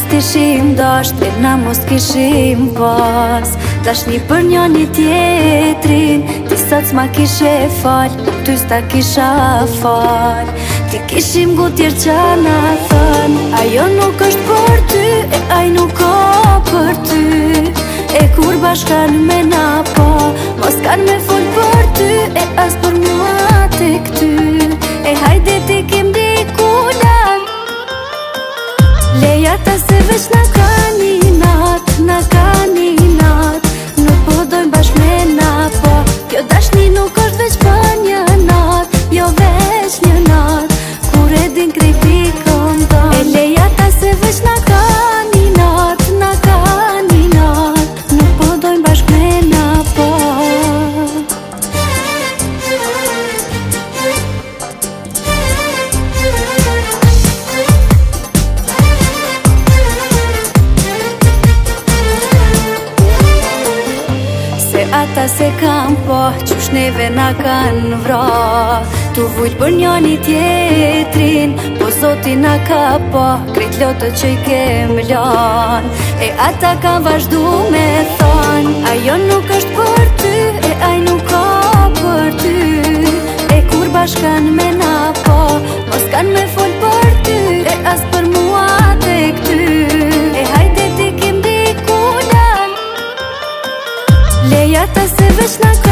t'ishim dasht, e na mos t'kishim pas. Dashni për njani tjetrin, ti sot s'ma kishe fal, ty s'ta kisha fal. Ti kishim gutjer qana thën, ajo nuk është për ty, e aj nuk ka për ty. E kur bashkan me na pa, mos kan me fol për ty, e as për mua te këty. E hajde ti kim diku lan, leja ta se veç na ka një nat, na ka një nat. Nuk po dojmë bashk me na pa, kjo dashni nuk është veç për një nat, jo veç një nat. Kur e din krejti këndon, e leja ta se veç na ka një nat, na ka një nat. Nuk po dojmë bashk me na pa. Ata se kam po, qysh neve na kan vra. Tu vujt për njani tjetrin, po zoti na ka po, krejt lotët që i kem lan. E ata kan vazhdu me thon, ajo nuk është për ty, e aj nuk ka për ty. E kur bashkan me na po, mos kan me fol për ty, e as për mua te këty. E hajde ti kim diku lan, leja ta se veç na ka